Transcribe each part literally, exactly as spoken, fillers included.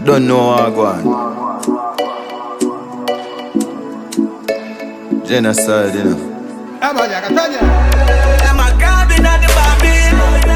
Don't know how I go on. Genocide, you know. I'm a cabin at the Babylon.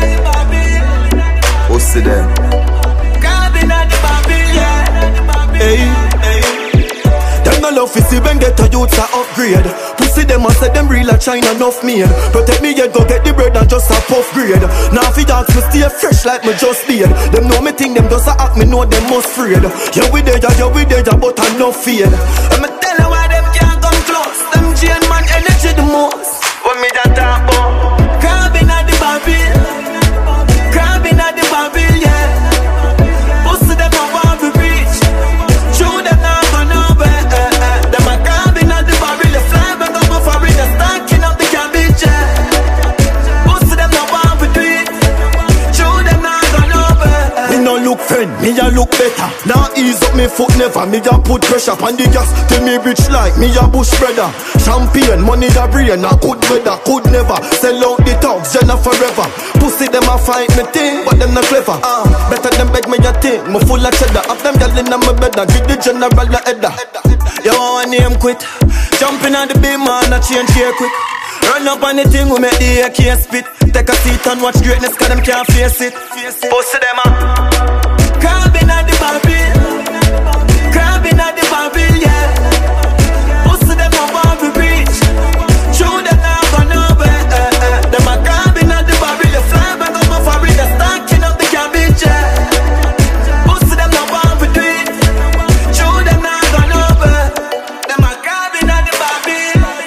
Who see them? Cabin at the Babylon. Hey, hey. Them no love to see when get a youth a upgrade. Pussy them a say them real a China enough made. Protect me yet go get the bread and just a puff grade. Now if you ask me stay fresh like me just beard. Them know me think them just a act, me know them must afraid. Yeah we there, yeah we there, but I no fear. I'ma tell you why them can't come close. Them chain man energy the most. What me that talk about? Cabin at the Babylon. Cabin at the Babylon, yeah. Pussy them a want to reach. True them not gonna nowhere. Them a cabin at the Babylon. Fly back up my foreign, stacking up the cabbage, yeah. Pussy them not want to do it. True them not gonna nowhere. Me no look friend, me a look better. Now ease up me foot never, me a put pressure on the gas. Till me rich like me a bush brother. Champagne, money da brain, a good weather. Could never sell out the dogs, Jenna forever. Pussy them a fight me thing, but them not clever. uh, Better them beg me a thing, me full of cheddar. Have them gyal inna me bed, give the general a header. Yo, I name quit. Jumping on the beam man, I change here quick. Run up on the thing, we make the A K spit. Take a seat and watch greatness, cause them can't face it. Pussy them a cabin at the Babylon. Cabin at the Babylon, yeah. Pussy them a want to reach. True them not gonna nowhere. Them a cabin at the Babylon. Fly back up my foreign, stacking up the cabbage, yeah. Pussy them not want to do it. True them not gonna nowhere. Them a cabin at the Babylon.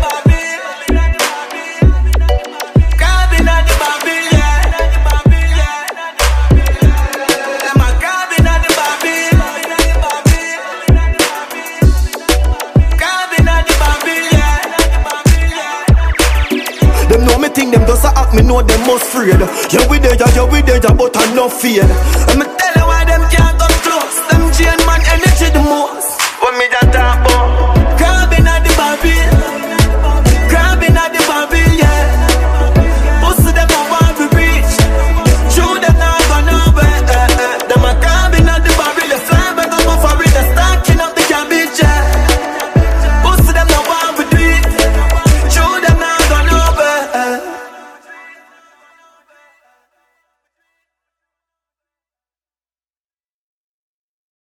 Cabin at the Babylon. Them a cabin at the Babylon. Cabin at the Babylon. Them know me think them just a act, me know them must afraid. Yeah we there, yeah we there, but I no fear. I'ma tell you why them can't come close. Them chain man energy the most. What me that